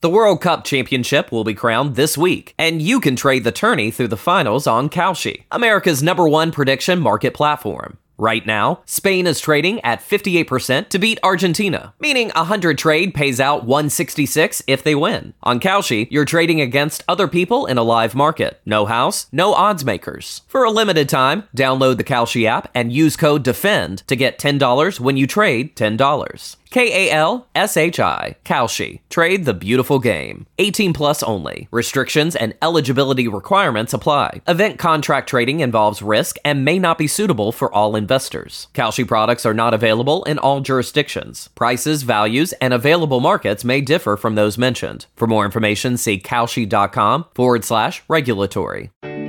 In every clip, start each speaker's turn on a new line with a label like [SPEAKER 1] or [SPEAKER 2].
[SPEAKER 1] The World Cup Championship will be crowned this week, and you can trade the tourney through the finals on Kalshi, America's #1 prediction market platform. Right now, Spain is trading at 58% to beat Argentina, meaning 100 trade pays out 166 if they win. On Kalshi, you're trading against other people in a live market. No house, no odds makers. For a limited time, download the Kalshi app and use code DEFEND to get $10 when you trade $10. Kalshi. Kalshi. Trade the beautiful game. 18 plus only. Restrictions and eligibility requirements apply. Event contract trading involves risk and may not be suitable for all investors. Kalshi products are not available in all jurisdictions. Prices, values, and available markets may differ from those mentioned. For more information, see kalshi.com/regulatory.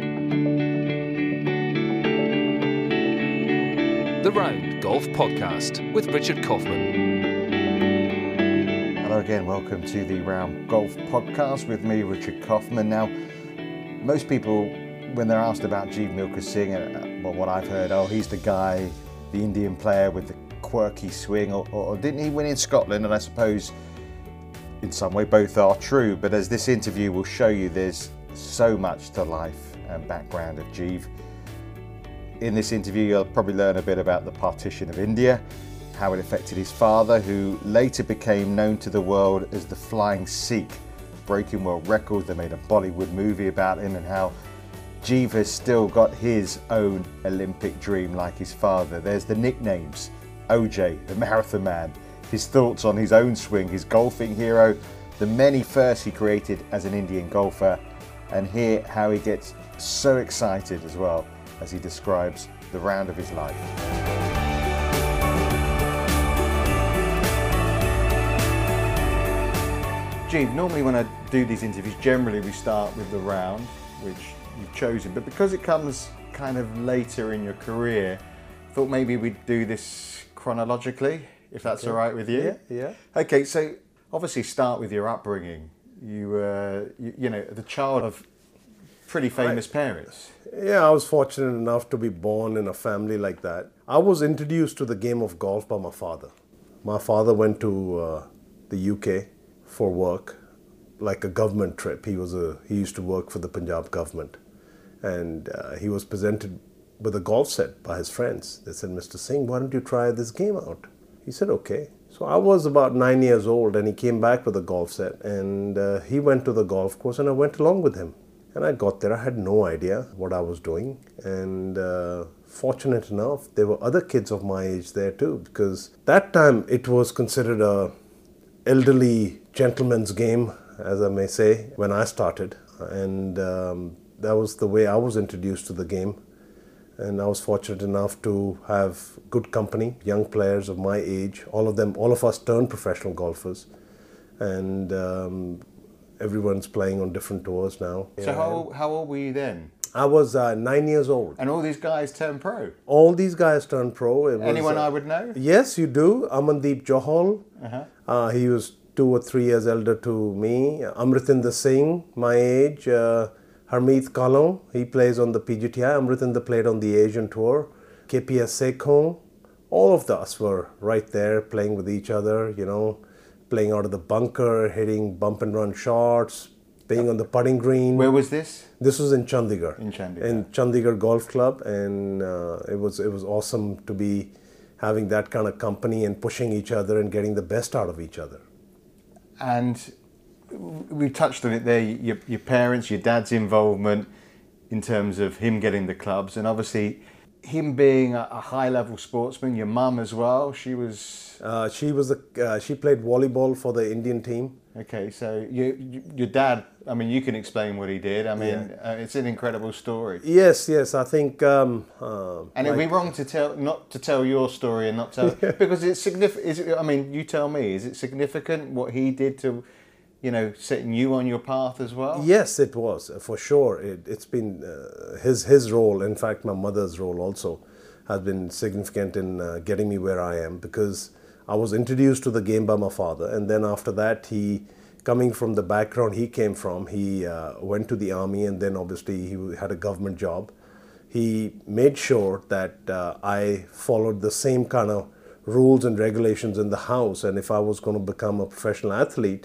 [SPEAKER 2] The Round Golf Podcast with Richard Kaufman.
[SPEAKER 3] Hello again, welcome to the Round Golf Podcast with me, Richard Kaufman. Now, most people, when they're asked about Jeev Milkha Singh, what I've heard, he's the guy, the Indian player with the quirky swing, or didn't he win in Scotland? And I suppose in some way both are true, but as this interview will show you, there's so much to life and background of Jeev. In this interview, you'll probably learn a bit about the partition of India, how it affected his father, who later became known to the world as the Flying Sikh, breaking world records. They made a Bollywood movie about him, and how Jeev has still got his own Olympic dream like his father. There's the nicknames, OJ, the Marathon Man, his thoughts on his own swing, his golfing hero, the many firsts he created as an Indian golfer, and hear how he gets so excited as well as he describes the round of his life. Jeev, normally when I do these interviews, generally we start with the round, which you've chosen, but because it comes kind of later in your career, I thought maybe we'd do this chronologically, if that's okay. All right with you?
[SPEAKER 4] Yeah.
[SPEAKER 3] Okay, so obviously start with your upbringing. You were, the child of pretty famous parents.
[SPEAKER 4] Yeah, I was fortunate enough to be born in a family like that. I was introduced to the game of golf by my father. My father went to the UK for work, like a government trip. He used to work for the Punjab government, and he was presented with a golf set by his friends. They said, "Mr. Singh, why don't you try this game out?" He said, "Okay." So I was about 9 years old, and he came back with a golf set, and he went to the golf course, and I went along with him. And I got there, I had no idea what I was doing, and fortunate enough, there were other kids of my age there too, because that time it was considered a elderly gentleman's game, as I may say, when I started, and that was the way I was introduced to the game. And I was fortunate enough to have good company, young players of my age. All of us turned professional golfers, and everyone's playing on different tours now.
[SPEAKER 3] So how old were you then?
[SPEAKER 4] I was 9 years old.
[SPEAKER 3] And all these guys turned pro?
[SPEAKER 4] All these guys turned pro.
[SPEAKER 3] Anyone I would know?
[SPEAKER 4] Yes, you do. Amandeep Johal.
[SPEAKER 3] Uh-huh.
[SPEAKER 4] He was 2 or 3 years elder to me. Amritinder Singh, my age. Harmeet Kalon, he plays on the PGTI. Amritinder played on the Asian Tour. KPS Sekhon. All of us were right there playing with each other, playing out of the bunker, hitting bump and run shots, being on the putting green.
[SPEAKER 3] Where was this?
[SPEAKER 4] This was in Chandigarh.
[SPEAKER 3] In
[SPEAKER 4] Chandigarh Golf Club, and it was awesome to be having that kind of company and pushing each other and getting the best out of each other.
[SPEAKER 3] And we touched on it there, your parents, your dad's involvement in terms of him getting the clubs, and obviously him being a high-level sportsman. Your mum as well, she
[SPEAKER 4] played volleyball for the Indian team.
[SPEAKER 3] Okay, so your dad, I mean, you can explain what he did. I mean, it's an incredible story.
[SPEAKER 4] Yes, I think.
[SPEAKER 3] And it'd be wrong not to tell your story and not tell because it's significant. I mean, you tell me, is it significant what he did to, setting you on your path as well?
[SPEAKER 4] Yes, it was for sure. It's been his role. In fact, my mother's role also has been significant in getting me where I am, because I was introduced to the game by my father, and then after that, coming from the background he came from, he went to the army, and then obviously he had a government job. He made sure that I followed the same kind of rules and regulations in the house, and if I was going to become a professional athlete,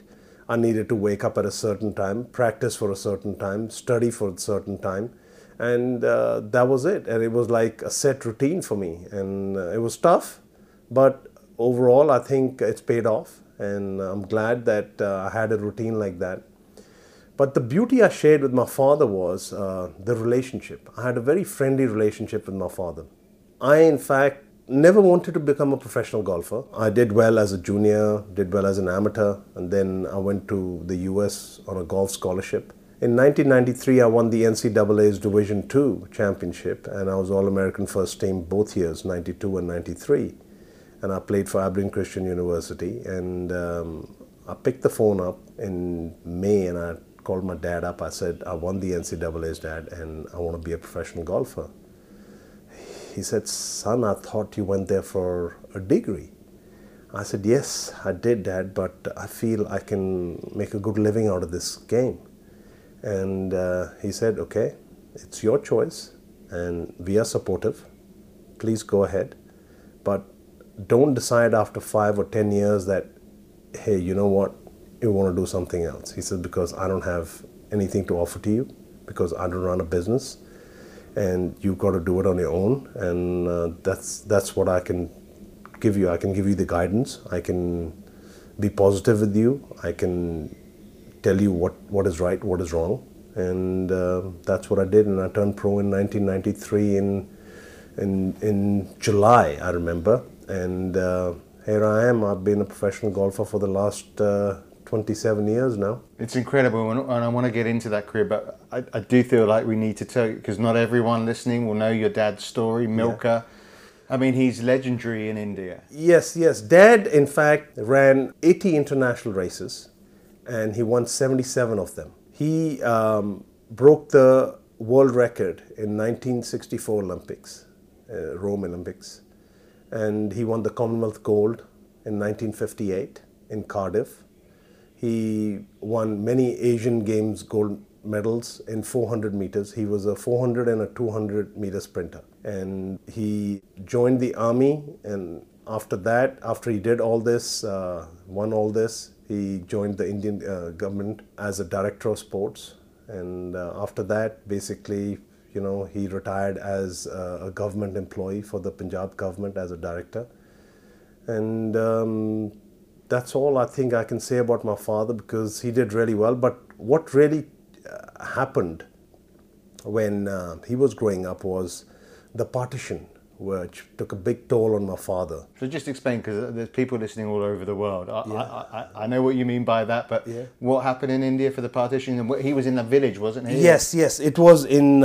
[SPEAKER 4] I needed to wake up at a certain time, practice for a certain time, study for a certain time. And that was it. And it was like a set routine for me. And it was tough, but overall, I think it's paid off. And I'm glad that I had a routine like that. But the beauty I shared with my father was the relationship. I had a very friendly relationship with my father. I, in fact, never wanted to become a professional golfer. I did well as a junior, did well as an amateur, and then I went to the US on a golf scholarship. In 1993, I won the NCAA's Division II championship, and I was All-American first team both years, 92 and 93. And I played for Abilene Christian University, and I picked the phone up in May, and I called my dad up. I said, I won the NCAA's, Dad, and I want to be a professional golfer. He said, son, I thought you went there for a degree. I said, yes, I did, Dad, but I feel I can make a good living out of this game. And he said, okay, it's your choice, and we are supportive. Please go ahead. But don't decide after 5 or 10 years that, hey, you know what, you want to do something else. He said, because I don't have anything to offer to you, because I don't run a business, and you've got to do it on your own. And that's what I can give you. I can give you the guidance. I can be positive with you. I can tell you what is right, what is wrong. And that's what I did. And I turned pro in 1993 in July, I remember. And here I am. I've been a professional golfer for the last 27 years now.
[SPEAKER 3] It's incredible, and I want to get into that career, but I do feel like we need to tell you, because not everyone listening will know your dad's story, Milkha. Yeah. I mean, he's legendary in India.
[SPEAKER 4] Yes. Dad, in fact, ran 80 international races, and he won 77 of them. He broke the world record in 1964 Olympics, Rome Olympics, and he won the Commonwealth Gold in 1958 in Cardiff. He won many Asian Games gold medals in 400 meters. He was a 400 and a 200 meter sprinter. And he joined the army, and after that, after he did all this, won all this, he joined the Indian government as a director of sports. And after that, basically, you know, he retired as a government employee for the Punjab government as a director. And that's all I think I can say about my father, because he did really well. But what really happened when he was growing up was the partition, which took a big toll on my father.
[SPEAKER 3] So just explain, because there's people listening all over the world. I know what you mean by that, but what happened in India for the partition? He was in a village, wasn't he?
[SPEAKER 4] Yes. It was in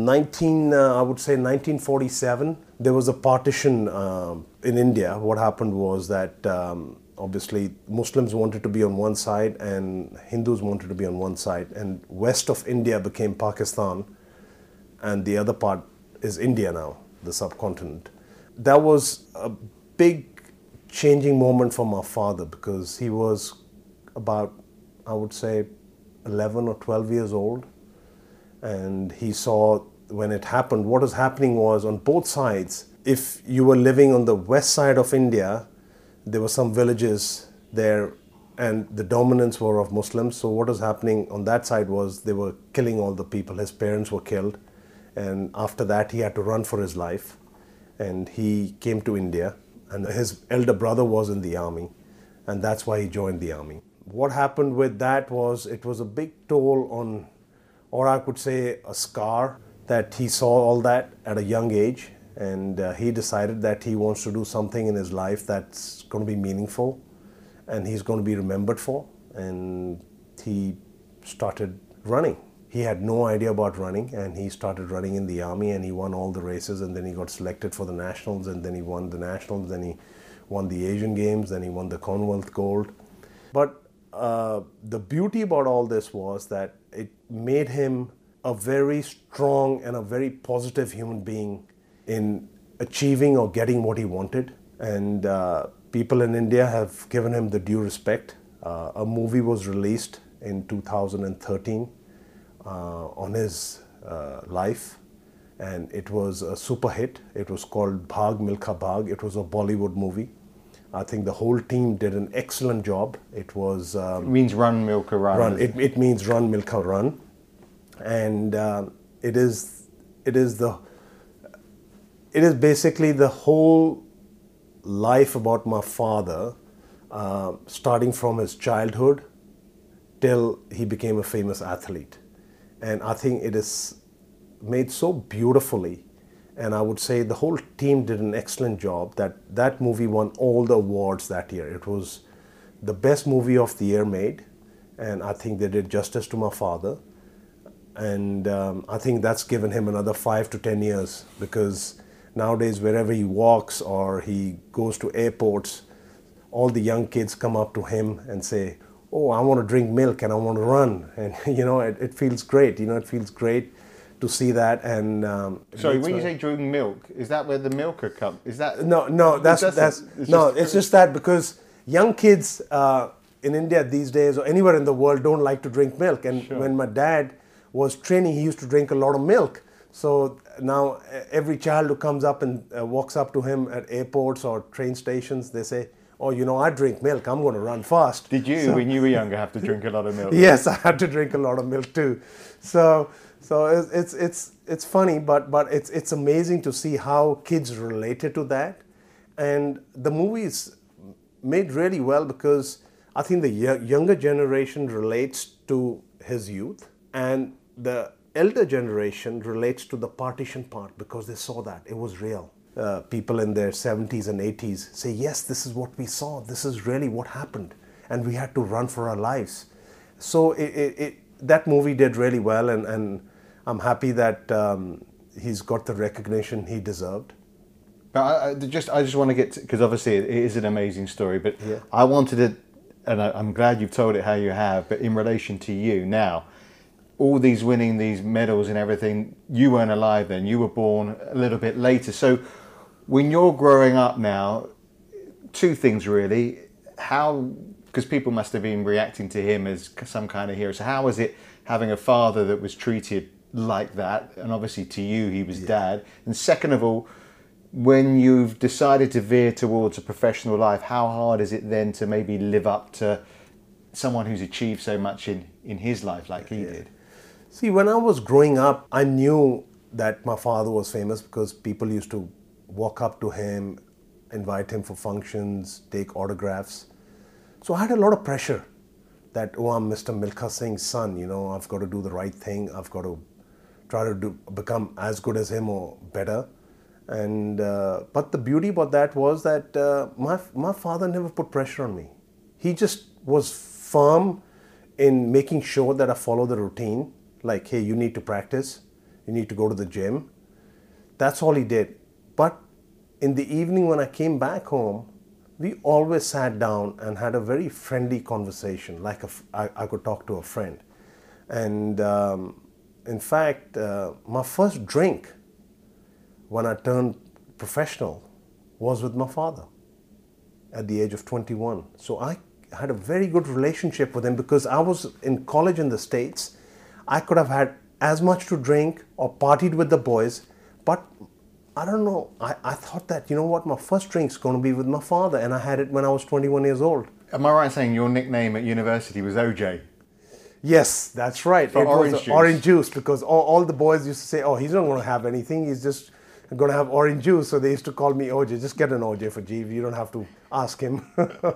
[SPEAKER 4] 1947. There was a partition in India. What happened was that obviously Muslims wanted to be on one side and Hindus wanted to be on one side, and west of India became Pakistan, and the other part is India now, the subcontinent. That was a big changing moment for my father, because he was about, I would say, 11 or 12 years old, and he saw when it happened, what was happening was on both sides. If you were living on the west side of India, there were some villages there, and the dominance were of Muslims. So what was happening on that side was they were killing all the people. His parents were killed, and after that he had to run for his life, and he came to India, and his elder brother was in the army, and that's why he joined the army. What happened with that was it was a big toll on, or I could say a scar, that he saw all that at a young age. And he decided that he wants to do something in his life that's going to be meaningful and he's going to be remembered for. And he started running. He had no idea about running, and he started running in the army, and he won all the races, and then he got selected for the nationals, and then he won the nationals, then he won the Asian Games, then he won the Commonwealth Gold. But the beauty about all this was that it made him a very strong and a very positive human being in achieving or getting what he wanted. And people in India have given him the due respect. A movie was released in 2013 on his life, and it was a super hit. It was called Bhag Milkha Bhag. It was a Bollywood movie. I think the whole team did an excellent job. It was
[SPEAKER 3] It means run, Milka, run.
[SPEAKER 4] run. It means run, Milka, run, and it is basically the whole life about my father, starting from his childhood till he became a famous athlete. And I think it is made so beautifully, and I would say the whole team did an excellent job. That movie won all the awards that year. It was the best movie of the year made, and I think they did justice to my father. And I think that's given him another 5 to 10 years, because nowadays wherever he walks or he goes to airports, all the young kids come up to him and say, "Oh, I want to drink milk and I want to run." And it feels great. It feels great to see that. And
[SPEAKER 3] Sorry, when you say drink milk, is that where the Milka comes? Is that
[SPEAKER 4] no? It's just that because young kids in India these days or anywhere in the world don't like to drink milk. And when my dad was training, he used to drink a lot of milk. So now every child who comes up and walks up to him at airports or train stations, they say, "Oh, I drink milk. I'm going to run fast."
[SPEAKER 3] Did you, when you were younger, have to drink a lot of milk?
[SPEAKER 4] Yes, I had to drink a lot of milk too. So it's funny, but it's amazing to see how kids related to that, and the movie is made really well because I think the younger generation relates to his youth, and the elder generation relates to the partition part because they saw that it was real. People in their 70s and 80s say, "Yes, this is what we saw. This is really what happened, and we had to run for our lives." So that movie did really well, and I'm happy that he's got the recognition he deserved.
[SPEAKER 3] But I just want to get, because obviously it is an amazing story, but I wanted to, and I'm glad you've told it how you have, but in relation to you now, all these winning these medals and everything, you weren't alive then, you were born a little bit later. So when you're growing up now, two things really, because people must have been reacting to him as some kind of hero. So how was it having a father that was treated like that? And obviously to you, he was dad. And second of all, when you've decided to veer towards a professional life, how hard is it then to maybe live up to someone who's achieved so much in his life like he did?
[SPEAKER 4] See, when I was growing up, I knew that my father was famous because people used to walk up to him, invite him for functions, take autographs. So I had a lot of pressure that, oh, I'm Mr. Milkha Singh's son, I've got to do the right thing. I've got to try to become as good as him or better. And but the beauty about that was that my father never put pressure on me. He just was firm in making sure that I follow the routine. Like, hey, you need to practice, you need to go to the gym. That's all he did. But in the evening when I came back home, we always sat down and had a very friendly conversation, like I could talk to a friend. And in fact, my first drink when I turned professional was with my father at the age of 21. So I had a very good relationship with him because I was in college in the States. I could have had as much to drink or partied with the boys, but I don't know. I thought that, my first drink's going to be with my father, and I had it when I was 21 years old.
[SPEAKER 3] Am I right in saying your nickname at university was OJ?
[SPEAKER 4] Yes, that's right.
[SPEAKER 3] For orange juice.
[SPEAKER 4] Orange juice, because all the boys used to say, "Oh, he's not going to have anything. He's just going to have orange juice." So they used to call me OJ. Just get an OJ for Jeev. You don't have to ask him.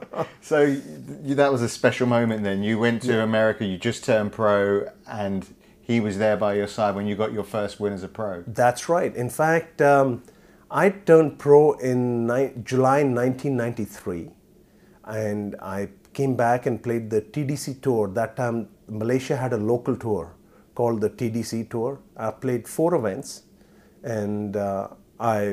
[SPEAKER 3] So that was a special moment then. You went to America, you just turned pro, and he was there by your side when you got your first win as a pro.
[SPEAKER 4] That's right. In fact, I turned pro in July 1993, and I came back and played the TDC tour. That time, Malaysia had a local tour called the TDC tour. I played 4 events, and I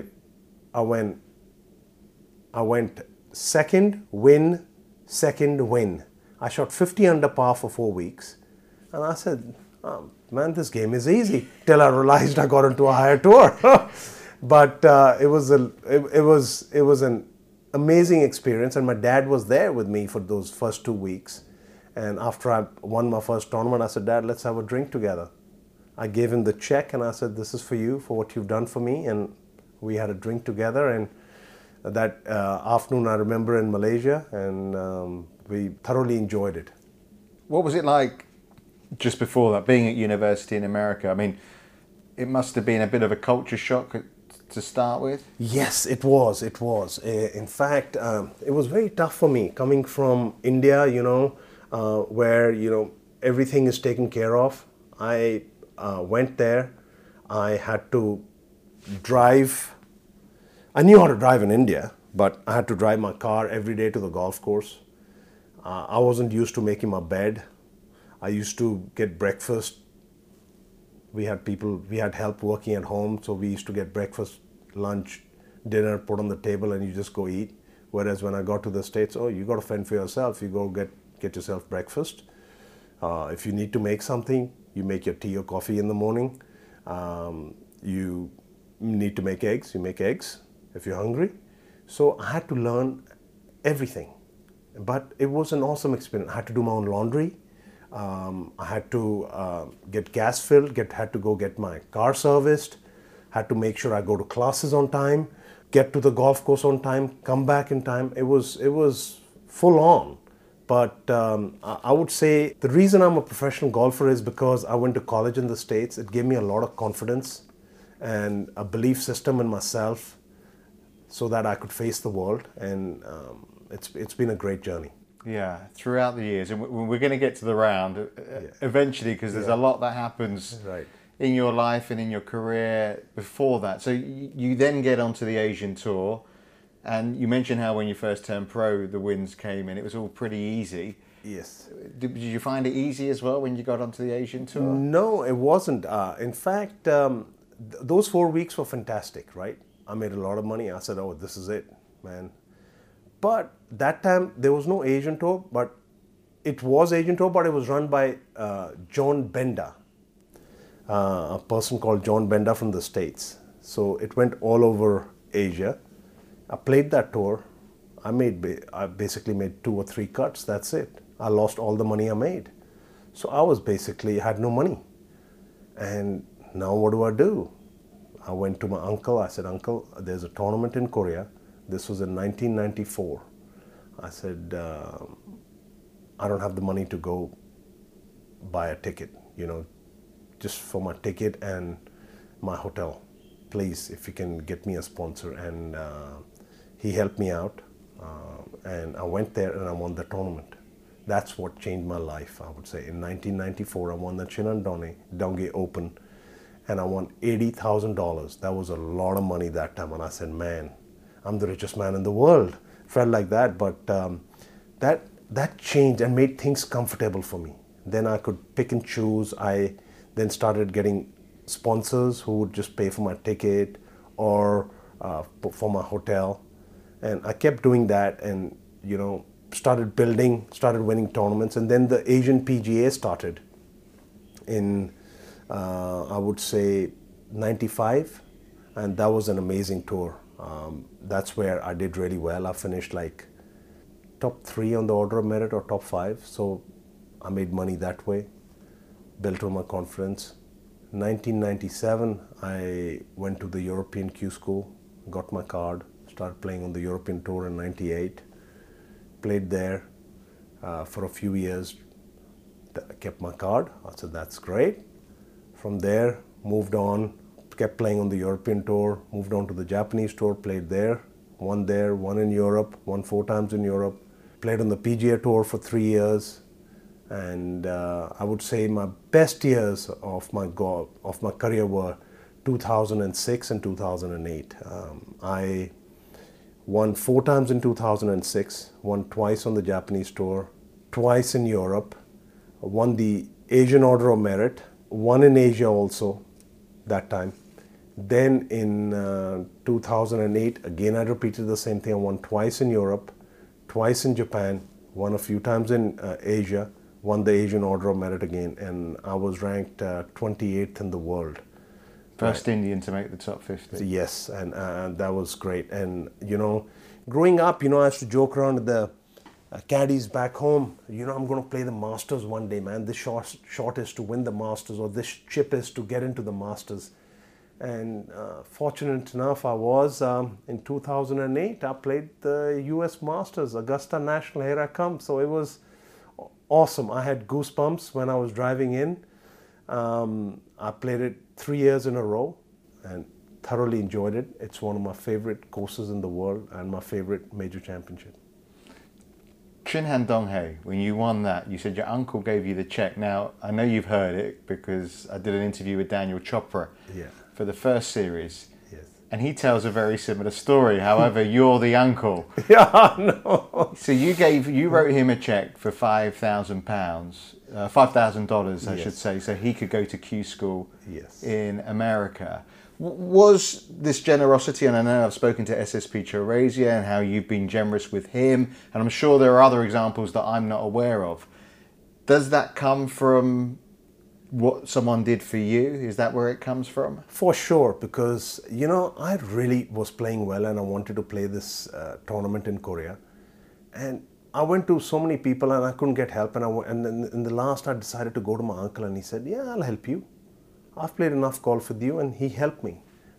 [SPEAKER 4] went second, win, second, win. I shot 50 under par for 4 weeks, and I said, "Oh, man, this game is easy." Till I realized I got into a higher tour. But it was an amazing experience, and my dad was there with me for those first 2 weeks. And after I won my first tournament, I said, "Dad, let's have a drink together." I gave him the check and I said, "This is for you, for what you've done for me." And we had a drink together, and that afternoon I remember in Malaysia, and we thoroughly enjoyed it.
[SPEAKER 3] What was it like just before that, being at university in America? I mean, it must have been a bit of a culture shock to start with.
[SPEAKER 4] Yes, it was. It was. In fact, it was very tough for me coming from India, where, everything is taken care of. I went there. I had to drive. I knew how to drive in India, but I had to drive my car every day to the golf course. I wasn't used to making my bed. I used to get breakfast. We had help working at home, so we used to get breakfast, lunch, dinner put on the table, and you just go eat. Whereas when I got to the States, you got to fend for yourself. You go get yourself breakfast. If you need to make something, you make your tea or coffee in the morning. You need to make eggs, you make eggs if you're hungry. So I had to learn everything. But it was an awesome experience. I had to do my own laundry. I had to get gas filled, had to go get my car serviced, had to make sure I go to classes on time, get to the golf course on time, come back in time. It was full on. But I would say the reason I'm a professional golfer is because I went to college in the States. It gave me a lot of confidence and a belief system in myself so that I could face the world. And it's been a great journey.
[SPEAKER 3] Yeah, throughout the years, and we're going to get to the round eventually, because there's a lot that happens in your life and in your career before that. So you then get onto the Asian Tour, and you mentioned how when you first turned pro, the wins came in. It was all pretty easy.
[SPEAKER 4] Yes.
[SPEAKER 3] Did you find it easy as well when you got onto the Asian Tour?
[SPEAKER 4] No, it wasn't. In fact, those 4 weeks were fantastic, right? I made a lot of money. I said, this is it, man. But that time, there was no Asian Tour, but it was Asian Tour, but it was run by John Benda, a person called John Benda from the States. So it went all over Asia. I played that tour. I basically made 2 or 3 cuts. That's it. I lost all the money I made. So I was had no money. And now what do? I went to my uncle. I said, Uncle, there's a tournament in Korea. This was in 1994. I said, I don't have the money to go buy a ticket, just for my ticket and my hotel. Please, if you can get me a sponsor. And he helped me out. And I went there and I won the tournament. That's what changed my life, I would say. In 1994, I won the Chinandongi Open, and I won $80,000. That was a lot of money that time. And I said, man, I'm the richest man in the world. Felt like that, but that changed and made things comfortable for me. Then I could pick and choose. I then started getting sponsors who would just pay for my ticket or for my hotel. And I kept doing that and, started winning tournaments. And then the Asian PGA started in, I would say, 95. And that was an amazing tour. That's where I did really well. I finished like top 3 on the order of merit or top 5. So I made money that way, built on my confidence. 1997, I went to the European Q School, got my card, started playing on the European Tour in 98. Played there for a few years, kept my card. I said, that's great. From there, moved on, kept playing on the European Tour, moved on to the Japanese Tour, played there, won in Europe, won 4 times in Europe, played on the PGA Tour for 3 years, and I would say my best years of my career were 2006 and 2008. I won 4 times in 2006, won twice on the Japanese Tour, twice in Europe, won the Asian Order of Merit, won in Asia also that time. Then in 2008, again I repeated the same thing. I won twice in Europe, twice in Japan, won a few times in Asia, won the Asian Order of Merit again, and I was ranked 28th in the world.
[SPEAKER 3] First Indian to make the top 50.
[SPEAKER 4] Yes, and that was great. And, growing up, I used to joke around with the caddies back home, I'm going to play the Masters one day, man. This shot is to win the Masters, or this chip is to get into the Masters. And fortunate enough, I was in 2008. I played the U.S. Masters, Augusta National. Here I come. So it was awesome. I had goosebumps when I was driving in. I played it 3 years in a row and thoroughly enjoyed it. It's one of my favorite courses in the world and my favorite major championship.
[SPEAKER 3] Chin-Han Dong-hae, when you won that, you said your uncle gave you the check. Now, I know you've heard it because I did an interview with Daniel Chopra for the first series.
[SPEAKER 4] Yes.
[SPEAKER 3] And he tells a very similar story. However, you're the uncle.
[SPEAKER 4] Yeah, no.
[SPEAKER 3] So you wrote him a check for $5,000, $5,000, I should say, so he could go to Q School in America. Was this generosity, and I know I've spoken to SSP Chaurasia and how you've been generous with him, and I'm sure there are other examples that I'm not aware of. Does that come from what someone did for you? Is that where it comes from?
[SPEAKER 4] For sure, because, you know, I really was playing well and I wanted to play this tournament in Korea. And I went to so many people and I couldn't get help. And then in the last, I decided to go to my uncle and he said, yeah, I'll help you. I've played enough golf with you, and he helped me.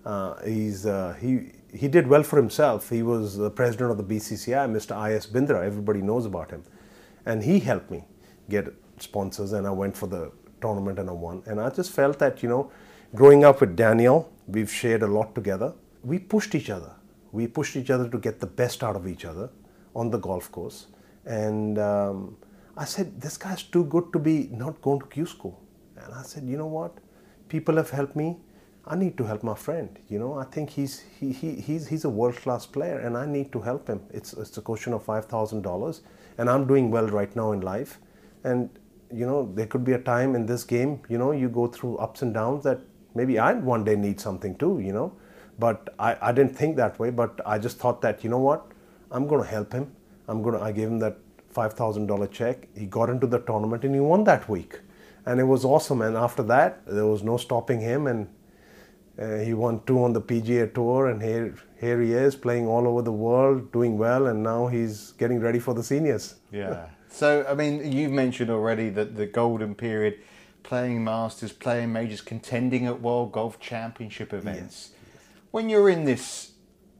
[SPEAKER 4] He did well for himself. He was the president of the BCCI, Mr. I.S. Bindra. Everybody knows about him. And he helped me get sponsors, and I went for the tournament and I won. And I just felt that, you know, growing up with Daniel, we've shared a lot together. We pushed each other. We pushed each other to get the best out of each other on the golf course. And I said, this guy's too good to be not going to Q School. And I said, you know what? People have helped me. I need to help my friend. You know, I think he's a world-class player, and I need to help him. It's a question of $5,000, and I'm doing well right now in life. And you know, there could be a time in this game, you know, you go through ups and downs that maybe I'd one day need something too, you know. But I didn't think that way. But I just thought that, you know what, I'm going to help him. I gave him that $5,000 check. He got into the tournament and he won that week. And it was awesome. And after that, there was no stopping him. And he won 2 on the PGA Tour. And here he is playing all over the world, doing well. And now he's getting ready for the seniors.
[SPEAKER 3] Yeah. So, I mean, you've mentioned already that the golden period, playing Masters, playing majors, contending at World Golf Championship events. Yes. When you're in this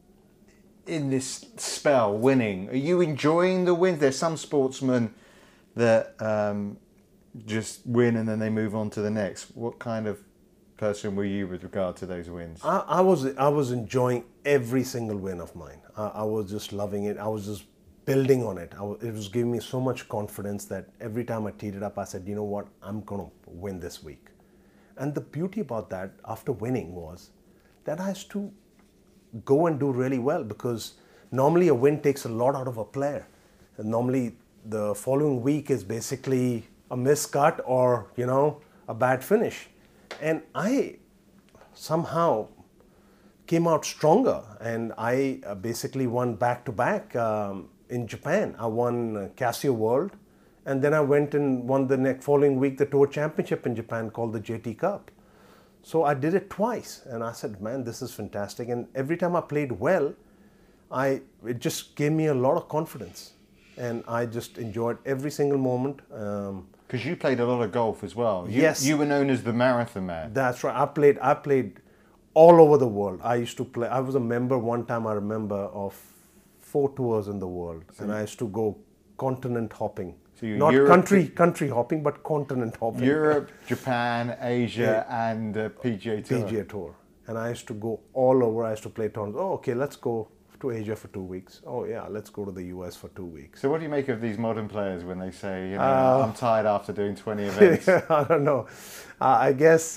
[SPEAKER 3] spell, winning, are you enjoying the wins? There's some sportsmen that just win and then they move on to the next. What kind of person were you with regard to those wins?
[SPEAKER 4] I was enjoying every single win of mine. I was just loving it. I was just building on it. It was giving me so much confidence that every time I teed it up, I said, you know what, I'm going to win this week. And the beauty about that after winning was that I used to go and do really well, because normally a win takes a lot out of a player. And normally the following week is basically a miscut or, you know, a bad finish. And I somehow came out stronger, and I basically won back-to-back in Japan. I won Casio World, and then I went and won the next following week the Tour Championship in Japan called the JT Cup. So I did it twice, and I said, man, this is fantastic. And every time I played well, it just gave me a lot of confidence, and I just enjoyed every single moment.
[SPEAKER 3] Because you played a lot of golf as well.
[SPEAKER 4] Yes.
[SPEAKER 3] You were known as the marathon man.
[SPEAKER 4] That's right. I played all over the world. I used to play. I was a member one time, I remember, of 4 tours in the world. And I used to go continent hopping. So not Europe, country hopping, but continent hopping.
[SPEAKER 3] Europe, Japan, Asia, and PGA Tour.
[SPEAKER 4] PGA Tour. And I used to go all over. I used to play tournaments. Oh, okay, let's go to Asia for 2 weeks. Oh yeah, let's go to the US for 2 weeks.
[SPEAKER 3] So what do you make of these modern players when they say, you know, I'm tired after doing 20 events?
[SPEAKER 4] I don't know. I guess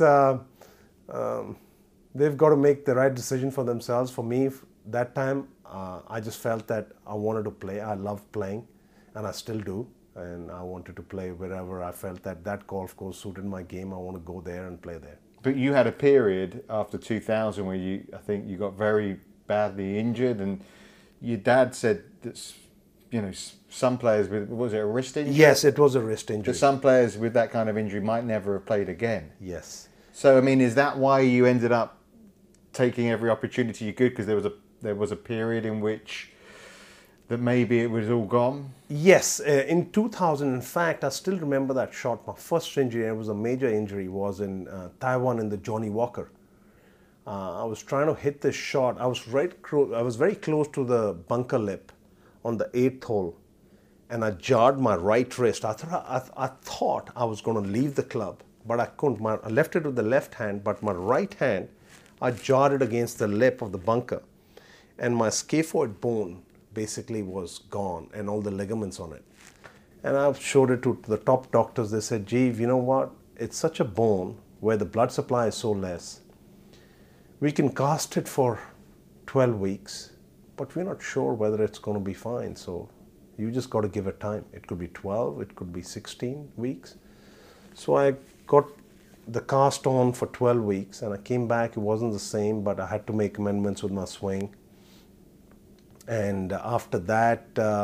[SPEAKER 4] they've got to make the right decision for themselves. For me, that time, I just felt that I wanted to play. I loved playing, and I still do. And I wanted to play wherever I felt that golf course suited my game. I want to go there and play there.
[SPEAKER 3] But you had a period after 2000 where I think you got very badly injured, and your dad said that, you know, some players with, was it a wrist injury?
[SPEAKER 4] Yes, it was a wrist injury.
[SPEAKER 3] That some players with that kind of injury might never have played again.
[SPEAKER 4] Yes.
[SPEAKER 3] So, I mean, is that why you ended up taking every opportunity you could, because there was a period in which that maybe it was all gone?
[SPEAKER 4] Yes, in 2000, in fact, I still remember that shot. My first injury, it was a major injury, was in Taiwan in the Johnny Walker. I was trying to hit this shot. I was very close to the bunker lip on the 8th hole, and I jarred my right wrist. I thought I was going to leave the club, but I couldn't. I left it with the left hand, but my right hand, I jarred it against the lip of the bunker, and my scaphoid bone basically was gone, and all the ligaments on it. And I showed it to the top doctors. They said, "Jeev, you know what? It's such a bone where the blood supply is so less. We can cast it for 12 weeks, but we're not sure whether it's going to be fine. So you just got to give it time. It could be 12, it could be 16 weeks." So I got the cast on for 12 weeks, and I came back. It wasn't the same, but I had to make amendments with my swing. And after that,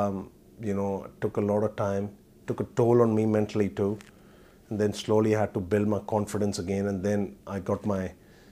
[SPEAKER 4] it took a lot of time, took a toll on me mentally too. And then slowly I had to build my confidence again. And then I got my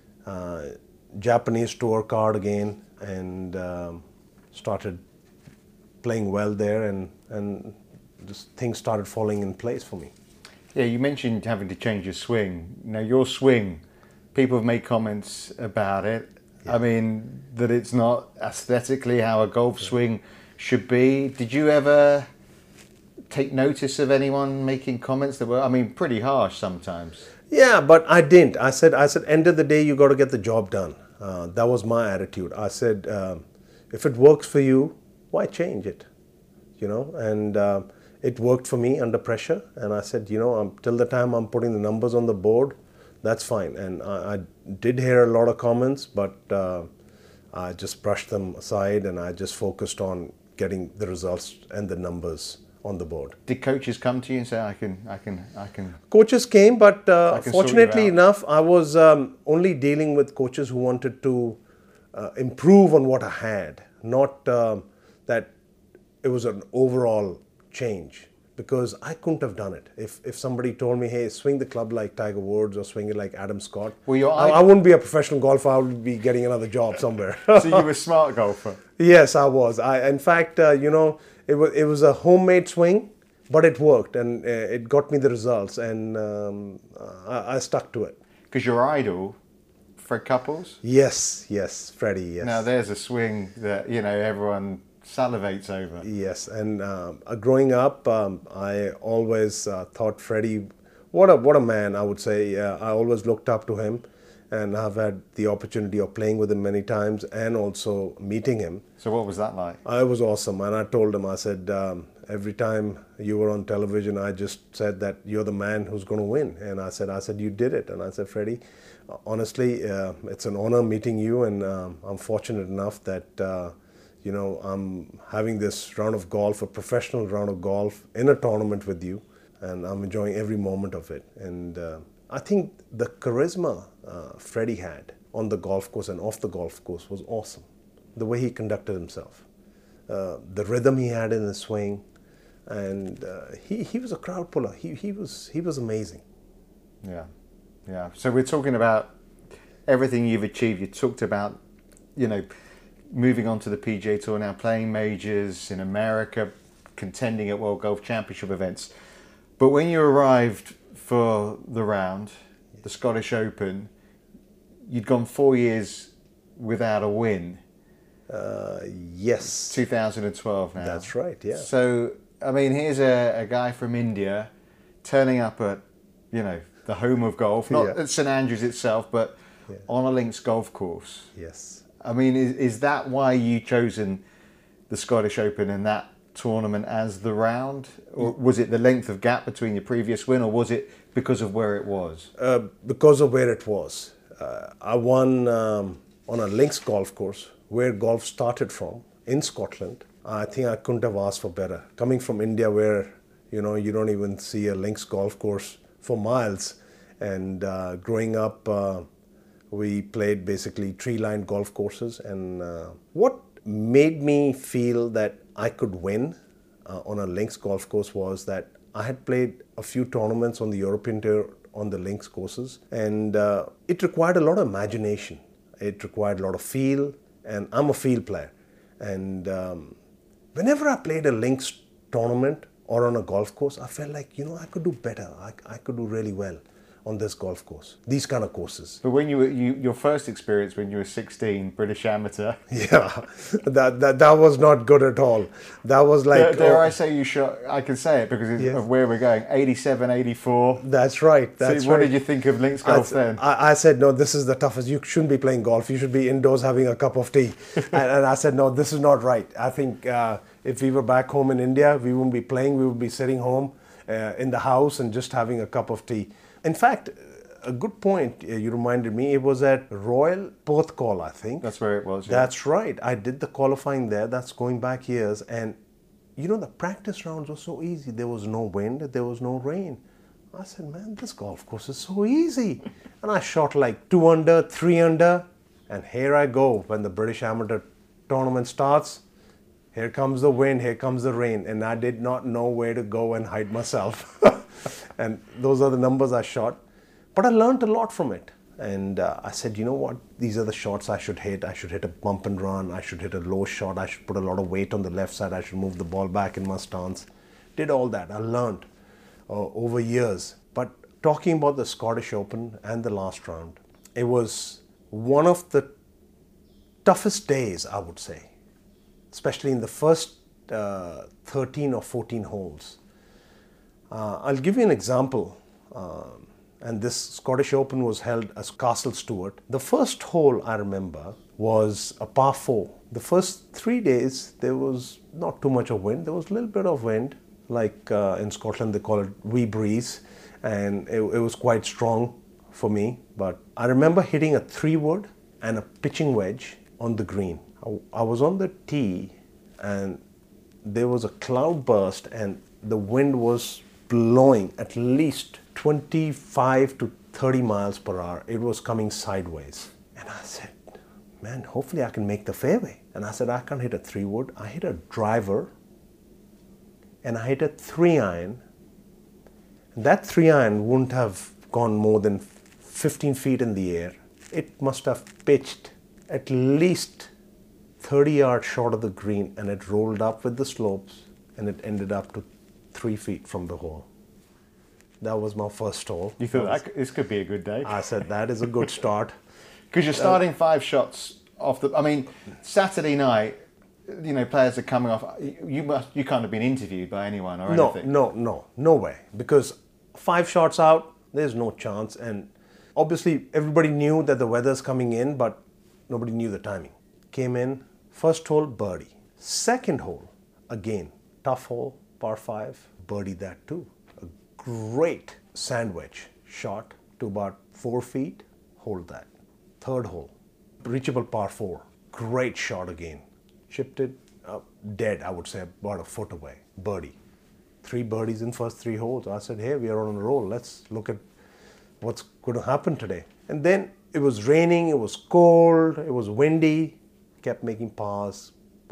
[SPEAKER 4] Japanese tour card again, and started playing well there, and just things started falling in place for me.
[SPEAKER 5] Yeah, you mentioned having to change your swing. Now, your swing, people have made comments about it. Yeah. I mean, that it's not aesthetically how a golf swing should be. Did you ever take notice of anyone making comments that were, pretty harsh sometimes?
[SPEAKER 4] Yeah, but I didn't. I said, end of the day, you got to get the job done. That was my attitude. I said, if it works for you, why change it? And it worked for me under pressure. And I said, till the time I'm putting the numbers on the board, that's fine. And I did hear a lot of comments, but I just brushed them aside, and I just focused on getting the results and the numbers on the board.
[SPEAKER 5] Did coaches come to you and say, I can?
[SPEAKER 4] Coaches came, but fortunately enough, I was only dealing with coaches who wanted to improve on what I had, not that it was an overall change, because I couldn't have done it. If somebody told me, hey, swing the club like Tiger Woods or swing it like Adam Scott, I wouldn't be a professional golfer. I would be getting another job somewhere.
[SPEAKER 5] So you were a smart golfer?
[SPEAKER 4] Yes, I was. In fact, it was a homemade swing, but it worked, and it got me the results, and I stuck to it.
[SPEAKER 5] Because your idol, Fred Couples?
[SPEAKER 4] Yes, Freddie, yes.
[SPEAKER 5] Now there's a swing that, everyone salivates over.
[SPEAKER 4] Yes, and growing up, I always thought Freddie, what a man, I would say. I always looked up to him, and I've had the opportunity of playing with him many times and also meeting him.
[SPEAKER 5] So what was that like?
[SPEAKER 4] It was awesome, and I told him, I said, every time you were on television, I just said that you're the man who's going to win. And I said, you did it. And I said, Freddie, honestly, it's an honor meeting you, and I'm fortunate enough that I'm having this round of golf, a professional round of golf in a tournament with you, and I'm enjoying every moment of it. And I think the charisma Freddie had on the golf course and off the golf course was awesome. The way he conducted himself, the rhythm he had in his swing, and he was a crowd puller. He was amazing.
[SPEAKER 5] Yeah. So we're talking about everything you've achieved. You talked about, moving on to the PGA Tour now, playing majors in America, contending at World Golf Championship events. But when you arrived for the round, the Scottish Open, you'd gone 4 years without a win.
[SPEAKER 4] Yes.
[SPEAKER 5] 2012 now.
[SPEAKER 4] That's right, yeah.
[SPEAKER 5] So, here's a guy from India turning up at, the home of golf, not at St Andrews itself, but on a links golf course.
[SPEAKER 4] Yes.
[SPEAKER 5] Is that why you chosen the Scottish Open and that tournament as the round? Or was it the length of gap between your previous win, or was it because of where it was?
[SPEAKER 4] Because of where it was. I won on a links golf course, where golf started from, in Scotland. I think I couldn't have asked for better. Coming from India, where you don't even see a links golf course for miles, and growing up, we played basically tree-lined golf courses. And what made me feel that I could win on a links golf course was that I had played a few tournaments on the European Tour on the links courses, and it required a lot of imagination. It required a lot of feel, and I'm a field player. And whenever I played a links tournament or on a golf course, I felt like, I could do better. I could do really well. on this golf course, these kind of courses.
[SPEAKER 5] But when your first experience when you were 16, British amateur,
[SPEAKER 4] Yeah, that was not good at all. That was like...
[SPEAKER 5] dare I say you shot, I can say it because of where we're going, 87, 84.
[SPEAKER 4] That's right.
[SPEAKER 5] So what did you think of links golf then?
[SPEAKER 4] I said, no, this is the toughest. You shouldn't be playing golf. You should be indoors having a cup of tea. and I said, no, this is not right. I think if we were back home in India, we wouldn't be playing. We would be sitting home in the house and just having a cup of tea. In fact, a good point you reminded me, it was at Royal Porthcawl, I think.
[SPEAKER 5] That's where it was. Yeah.
[SPEAKER 4] That's right. I did the qualifying there. That's going back years. And, the practice rounds were so easy. There was no wind. There was no rain. I said, man, this golf course is so easy. And I shot like 2 under, 3 under. And here I go. When the British Amateur tournament starts, here comes the wind, here comes the rain. And I did not know where to go and hide myself. And those are the numbers I shot. But I learned a lot from it. And I said, you know what? These are the shots I should hit. I should hit a bump and run. I should hit a low shot. I should put a lot of weight on the left side. I should move the ball back in my stance. Did all that. I learned over years. But talking about the Scottish Open and the last round, it was one of the toughest days, I would say, especially in the first 13 or 14 holes. I'll give you an example. And this Scottish Open was held as Castle Stewart. The first hole I remember was a par 4. The first 3 days, there was not too much of wind. There was a little bit of wind, like in Scotland they call it wee breeze, and it was quite strong for me. But I remember hitting a 3-wood and a pitching wedge on the green. I was on the tee, and there was a cloud burst, and the wind was blowing at least 25 to 30 miles per hour. It was coming sideways. And I said, man, hopefully I can make the fairway. And I said, I can't hit a 3-wood. I hit a driver and I hit a 3-iron. And that 3-iron wouldn't have gone more than 15 feet in the air. It must have pitched at least 30 yards short of the green, and it rolled up with the slopes, and it ended up to 3 feet from the hole. That was my first hole.
[SPEAKER 5] You thought this could be a good day?
[SPEAKER 4] I said, that is a good start.
[SPEAKER 5] Because you're starting 5 shots off the... I mean, Saturday night, players are coming off... You can't have been interviewed by anyone or anything.
[SPEAKER 4] No way. Because 5 shots out, there's no chance. And obviously, everybody knew that the weather's coming in, but nobody knew the timing. Came in, first hole, birdie. Second hole, again, tough hole, par 5, birdie that too. A great sandwich shot to about 4 feet, hold that. Third hole, reachable par 4, great shot again. Chipped it dead, I would say, about a foot away, birdie. 3 birdies in first 3 holes. I said, hey, we are on a roll. Let's look at what's going to happen today. And then it was raining, it was cold, it was windy. Kept making pars,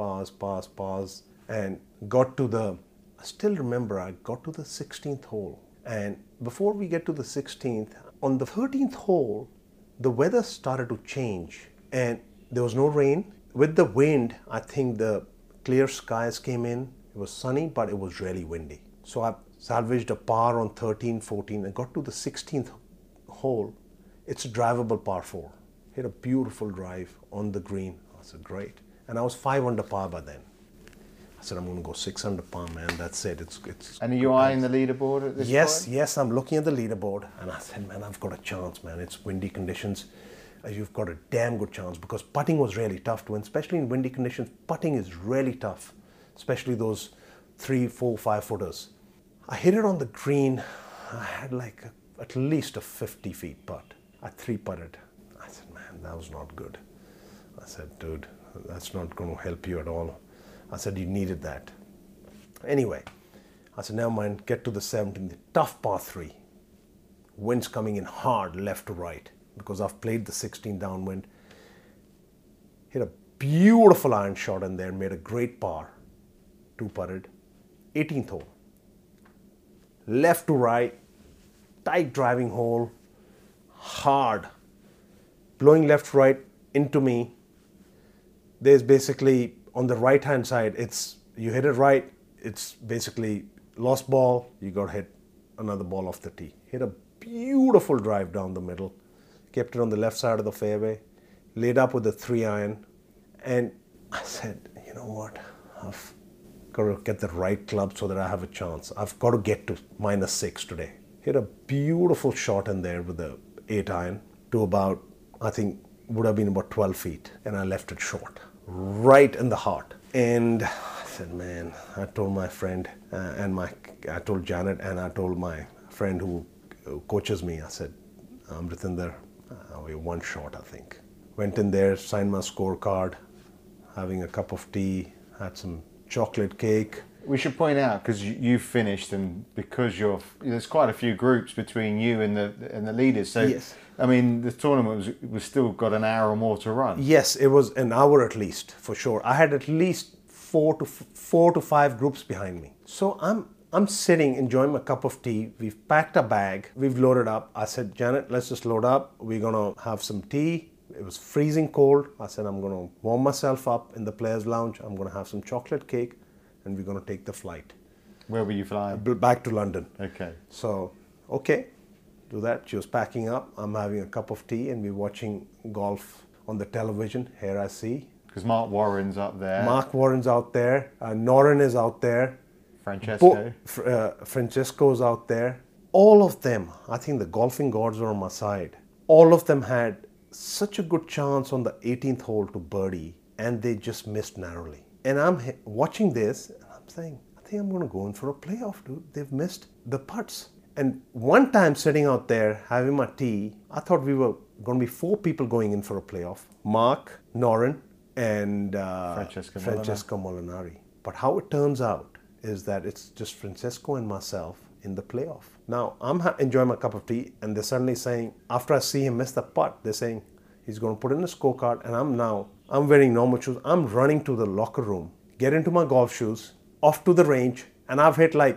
[SPEAKER 4] and got to the... I still remember I got to the 16th hole. And before we get to the 16th, on the 13th hole, the weather started to change. And there was no rain. With the wind, I think the clear skies came in. It was sunny, but it was really windy. So I salvaged a par on 13, 14, and got to the 16th hole. It's a drivable par 4. Hit a beautiful drive on the green. I said, great. And I was 5 under par by then. I said, I'm going to go 6 under par, man. That's it. It's.
[SPEAKER 5] And are you eyeing the leaderboard at this point?
[SPEAKER 4] Yes, I'm looking at the leaderboard. And I said, man, I've got a chance, man. It's windy conditions. You've got a damn good chance, because putting was really tough to win, especially in windy conditions. Putting is really tough, especially those 3, 4, 5 footers. I hit it on the green. I had like at least a 50 feet putt. I 3-putted. I said, man, that was not good. I said, dude, that's not going to help you at all. I said, you needed that. Anyway, I said, never mind, get to the 17th. Tough par 3. Wind's coming in hard left to right, because I've played the 16 downwind. Hit a beautiful iron shot in there, made a great par. 2-putted. 18th hole. Left to right, tight driving hole, hard. Blowing left to right into me. There's basically, on the right-hand side, you hit it right, it's basically lost ball, you got to hit another ball off the tee. Hit a beautiful drive down the middle. Kept it on the left side of the fairway, laid up with a 3-iron, and I said, you know what, I've got to get the right club so that I have a chance. I've got to get to -6 today. Hit a beautiful shot in there with the 8-iron to about, I think, would have been about 12 feet, and I left it short, right in the heart. And I said, man, I told my friend I told Janet, and I told my friend who coaches me, I said, Amritinder, we're one shot, I think. Went in there, signed my scorecard, having a cup of tea, had some chocolate cake.
[SPEAKER 5] We should point out, because you finished, and because there's quite a few groups between you and the leaders. So,
[SPEAKER 4] yes.
[SPEAKER 5] I mean, the tournament was still got an hour or more to run.
[SPEAKER 4] Yes, it was an hour at least, for sure. I had at least four to five groups behind me. So I'm sitting, enjoying my cup of tea. We've packed a bag. We've loaded up. I said, Janet, let's just load up. We're going to have some tea. It was freezing cold. I said, I'm going to warm myself up in the players' lounge. I'm going to have some chocolate cake, and we're going to take the flight.
[SPEAKER 5] Where were you flying?
[SPEAKER 4] Back to London.
[SPEAKER 5] Okay.
[SPEAKER 4] So, okay, do that. She was packing up. I'm having a cup of tea, and we're watching golf on the television. Here I see.
[SPEAKER 5] Because Mark Warren's up there.
[SPEAKER 4] Mark Warren's out there. Noren is out there.
[SPEAKER 5] Francesco.
[SPEAKER 4] Francesco's out there. All of them, I think the golfing gods were on my side. All of them had such a good chance on the 18th hole to birdie, and they just missed narrowly. And I'm watching this, and I'm saying, I think I'm going to go in for a playoff, dude. They've missed the putts. And one time sitting out there having my tea, I thought we were going to be 4 people going in for a playoff. Mark, Noren, and Francesco Molinari. But how it turns out is that it's just Francesco and myself in the playoff. Now, I'm enjoying my cup of tea, and they're suddenly saying, after I see him miss the putt, they're saying he's going to put in a scorecard, and I'm wearing normal shoes. I'm running to the locker room, get into my golf shoes, off to the range, and I've hit like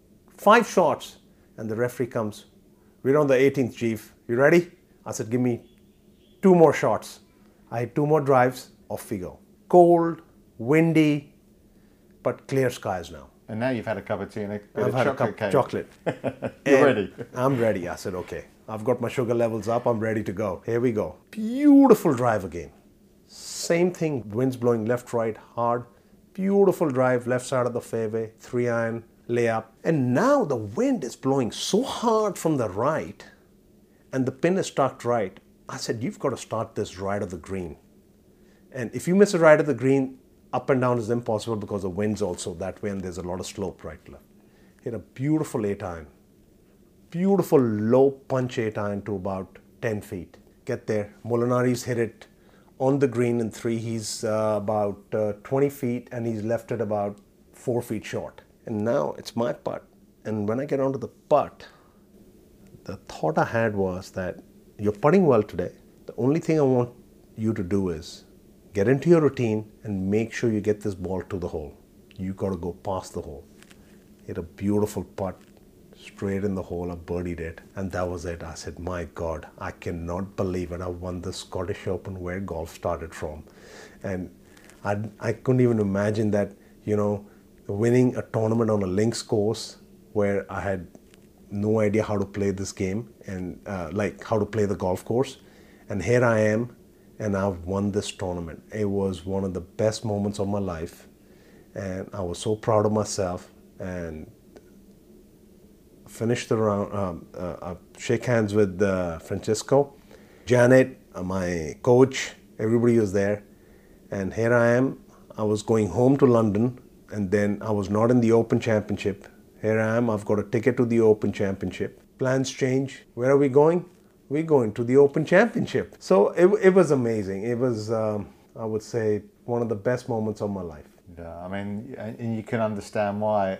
[SPEAKER 4] 5 shots, and the referee comes, we're on the 18th, Chief. You ready? I said, give me 2 more shots. I hit 2 more drives, off we go. Cold, windy, but clear skies now.
[SPEAKER 5] And now you've had a cup of tea and a bit
[SPEAKER 4] I've
[SPEAKER 5] of
[SPEAKER 4] had
[SPEAKER 5] chocolate
[SPEAKER 4] a cup
[SPEAKER 5] cake.
[SPEAKER 4] of chocolate.
[SPEAKER 5] You're ready.
[SPEAKER 4] I'm ready. I said, okay. I've got my sugar levels up. I'm ready to go. Here we go. Beautiful drive again. Same thing. Wind's blowing left, right, hard. Beautiful drive, left side of the fairway. 3-iron, layup. And now the wind is blowing so hard from the right, and the pin is tucked right. I said, you've got to start this right of the green. And if you miss a right of the green, up and down is impossible because the wind's also that way, and there's a lot of slope right left. Hit a beautiful 8-iron. Beautiful low punch 8-iron to about 10 feet. Get there. Molinari's hit it on the green in 3. He's about 20 feet, and he's left it about 4 feet short. And now it's my putt. And when I get onto the putt, the thought I had was that you're putting well today. The only thing I want you to do is get into your routine and make sure you get this ball to the hole. You got to go past the hole. Hit a beautiful putt straight in the hole. I birdied it, and that was it. I said, my God, I cannot believe it. I won the Scottish Open, where golf started from. And I couldn't even imagine that, winning a tournament on a links course where I had no idea how to play this game and how to play the golf course. And here I am, and I've won this tournament. It was one of the best moments of my life, and I was so proud of myself. And finished the round, shake hands with Francesco, Janet, my coach, everybody was there. And here I am. I was going home to London, and then I was not in the Open Championship. Here I am. I've got a ticket to the Open Championship. Plans change. Where are we going? We're going to the Open Championship. So it was amazing. It was, I would say, one of the best moments of my life.
[SPEAKER 5] Yeah, I mean, and you can understand why.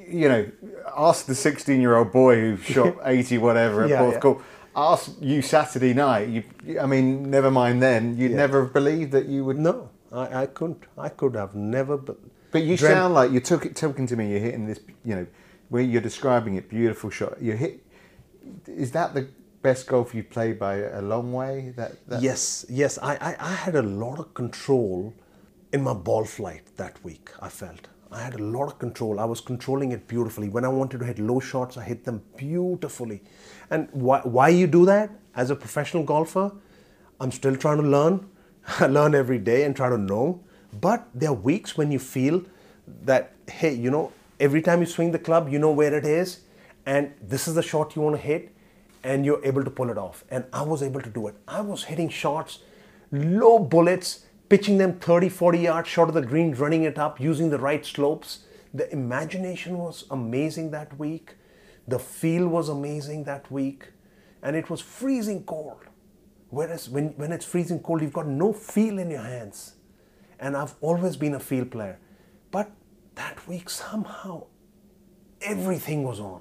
[SPEAKER 5] Ask the 16-year-old boy who shot 80 whatever at Porthcawl. Ask you Saturday night. Never mind then. You'd never have believed that you would.
[SPEAKER 4] No, I couldn't. I could have never.
[SPEAKER 5] But you sound like you're talking to me. You're hitting this. Where you're describing it, beautiful shot. You hit. Is that the best golf you've played by a long way?
[SPEAKER 4] Yes. I had a lot of control in my ball flight that week. I felt I had a lot of control. I was controlling it beautifully. When I wanted to hit low shots, I hit them beautifully. And why you do that? As a professional golfer, I'm still trying to learn. I learn every day and try to know. But there are weeks when you feel that, hey, you know, every time you swing the club, you know where it is. And this is the shot you want to hit. And you're able to pull it off. And I was able to do it. I was hitting shots, low bullets, pitching them 30, 40 yards short of the green, running it up, using the right slopes. The imagination was amazing that week. The feel was amazing that week. And it was freezing cold. Whereas when it's freezing cold, you've got no feel in your hands. And I've always been a feel player. But that week, somehow, everything was on.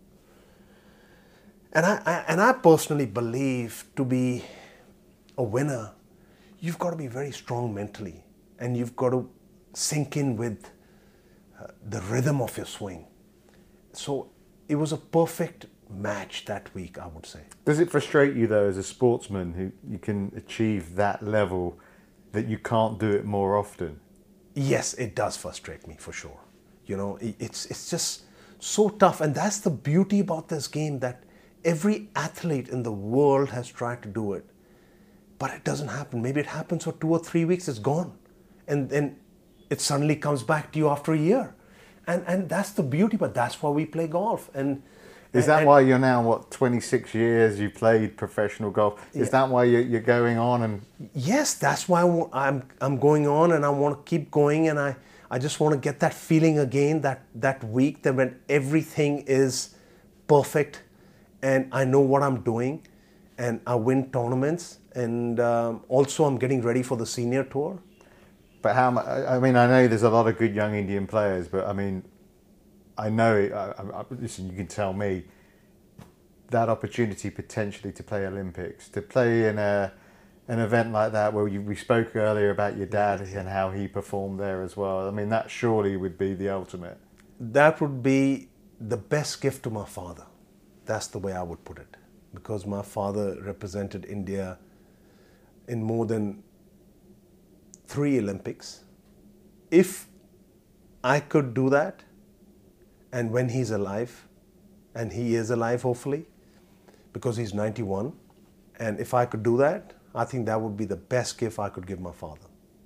[SPEAKER 4] And I personally believe to be a winner, you've got to be very strong mentally, and you've got to sink in with the rhythm of your swing. So it was a perfect match that week, I would say.
[SPEAKER 5] Does it frustrate you though, as a sportsman, who you can achieve that level, that you can't do it more often?
[SPEAKER 4] Yes, it does frustrate me for sure. You know, it's just so tough, and that's the beauty about this game, that every athlete in the world has tried to do it. But it doesn't happen. Maybe it happens for 2 or 3 weeks, it's gone. And then it suddenly comes back to you after a year. And that's the beauty, but that's why we play golf.
[SPEAKER 5] Is that why you're now, 26 years you played professional golf? Is that why you're going on? And
[SPEAKER 4] yes, that's why I'm going on, and I want to keep going, and I just want to get that feeling again, that week, that when everything is perfect and I know what I'm doing and I win tournaments. And also I'm getting ready for the senior tour.
[SPEAKER 5] But I know there's a lot of good young Indian players, but I mean, I know, listen, you can tell me, that opportunity potentially to play Olympics, to play in an event like that, where we spoke earlier about your dad and how he performed there as well. I mean, that surely would be the ultimate.
[SPEAKER 4] That would be the best gift to my father. That's the way I would put it. Because my father represented India in more than 3 Olympics. If I could do that, and when he's alive, and he is alive hopefully, because he's 91, and if I could do that, I think that would be the best gift I could give my father.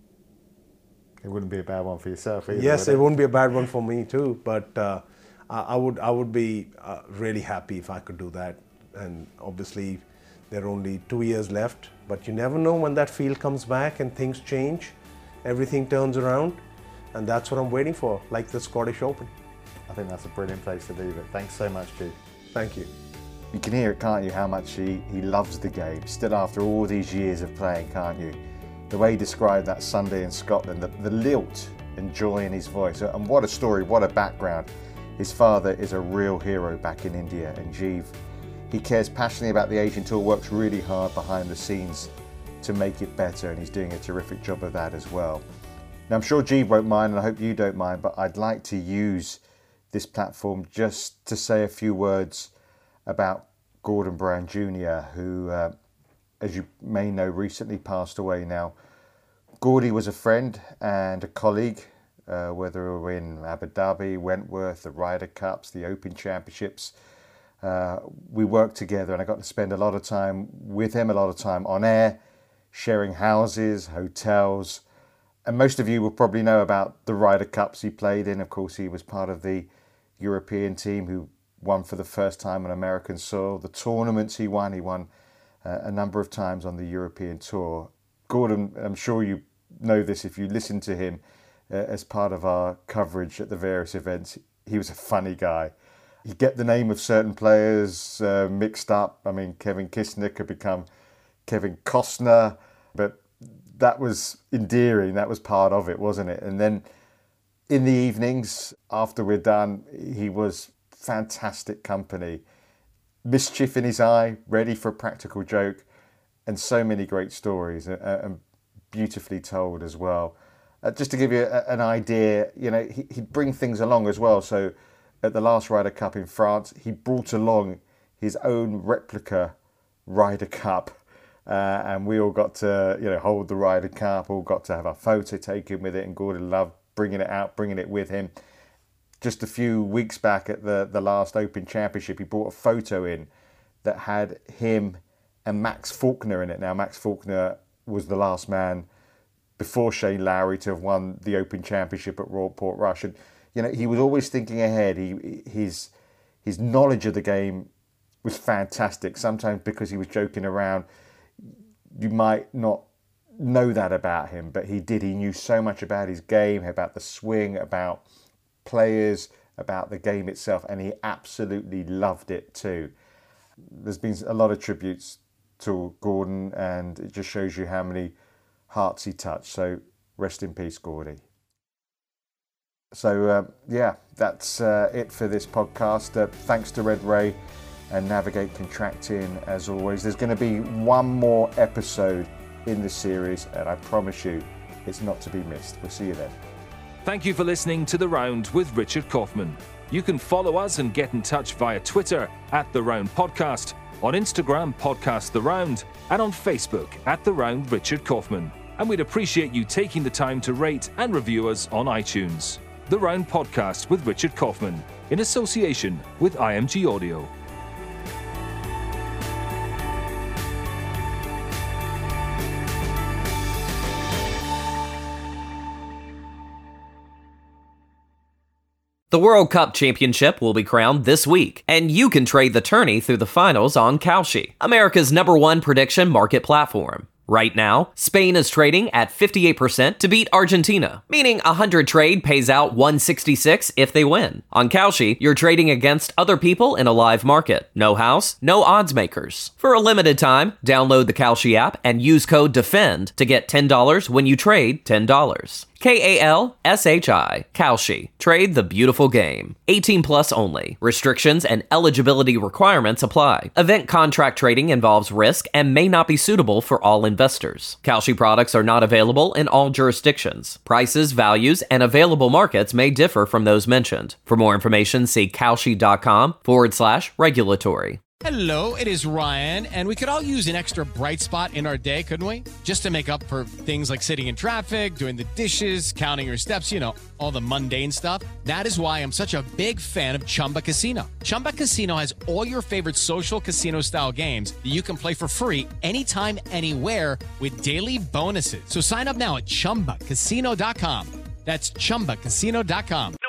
[SPEAKER 5] It wouldn't be a bad one for yourself either.
[SPEAKER 4] Yes, it wouldn't be a bad one for me too, but I would be really happy if I could do that. And obviously there are only 2 years left, but you never know when that field comes back and things change, everything turns around, and that's what I'm waiting for, like the Scottish Open.
[SPEAKER 5] I think that's a brilliant place to leave it. Thanks so much, Chief.
[SPEAKER 4] Thank you.
[SPEAKER 3] You can hear it, can't you, how much he loves the game, still after all these years of playing, can't you? The way he described that Sunday in Scotland, the lilt and joy in his voice, and what a story, what a background. His father is a real hero back in India, and Jeev, he cares passionately about the Asian Tour, works really hard behind the scenes to make it better, and he's doing a terrific job of that as well. Now, I'm sure Jeev won't mind, and I hope you don't mind, but I'd like to use this platform just to say a few words about Gordon Brown Jr., who, as you may know, recently passed away now. Gordy was a friend and a colleague, whether we were in Abu Dhabi, Wentworth, the Ryder Cups, the Open Championships. We worked together, and I got to spend a lot of time with him, a lot of time on air, sharing houses, hotels. And most of you will probably know about the Ryder Cups he played in. Of course, he was part of the European team who won for the first time on American soil. The tournaments he won a number of times on the European Tour. Gordon, I'm sure you know this if you listen to him as part of our coverage at the various events. He was a funny guy. You get the name of certain players mixed up. I mean, Kevin Kisner could become Kevin Costner, but that was endearing. That was part of it, wasn't it? And then in the evenings, after we're done, he was fantastic company. Mischief in his eye, ready for a practical joke, and so many great stories, and beautifully told as well. Just to give you an idea, you know, he'd bring things along as well. So at the last Ryder Cup in France, he brought along his own replica Ryder Cup, and we all got to, you know, hold the Ryder Cup, all got to have a photo taken with it, and Gordon loved bringing it out, bringing it with him. Just a few weeks back at the last Open Championship, he brought a photo in that had him and Max Faulkner in it. Now, Max Faulkner was the last man before Shane Lowry to have won the Open Championship at Royal Portrush. And, he was always thinking ahead. His knowledge of the game was fantastic. Sometimes because he was joking around, you might not know that about him, but he did. He knew so much about his game, about the swing, about players, about the game itself, and he absolutely loved it too. There's been a lot of tributes to Gordon, and it just shows you how many hearts he touched. So rest in peace, Gordy. So that's it for this podcast. Thanks to Red Ray and Navigate Contracting as always. There's going to be one more episode in the series, and I promise you it's not to be missed. We'll see you then.
[SPEAKER 2] Thank you for listening to The Round with Richard Kaufman. You can follow us and get in touch via Twitter at The Round Podcast, on Instagram Podcast The Round, and on Facebook at The Round Richard Kaufman. And we'd appreciate you taking the time to rate and review us on iTunes. The Round Podcast with Richard Kaufman, in association with IMG Audio.
[SPEAKER 1] The World Cup Championship will be crowned this week, and you can trade the tourney through the finals on Kalshi, America's #1 prediction market platform. Right now, Spain is trading at 58% to beat Argentina, meaning 100 trade pays out 166 if they win. On Kalshi, you're trading against other people in a live market. No house, no odds makers. For a limited time, download the Kalshi app and use code DEFEND to get $10 when you trade $10. KALSHI, Kalshi. Trade the beautiful game. 18 plus only. Restrictions and eligibility requirements apply. Event contract trading involves risk and may not be suitable for all investors. Kalshi products are not available in all jurisdictions. Prices, values, and available markets may differ from those mentioned. For more information, see kalshi.com/regulatory.
[SPEAKER 6] Hello, it is Ryan, and we could all use an extra bright spot in our day, couldn't we? Just to make up for things like sitting in traffic, doing the dishes, counting your steps, all the mundane stuff. That is why I'm such a big fan of Chumba Casino. Chumba Casino has all your favorite social casino-style games that you can play for free anytime, anywhere with daily bonuses. So sign up now at ChumbaCasino.com. That's ChumbaCasino.com.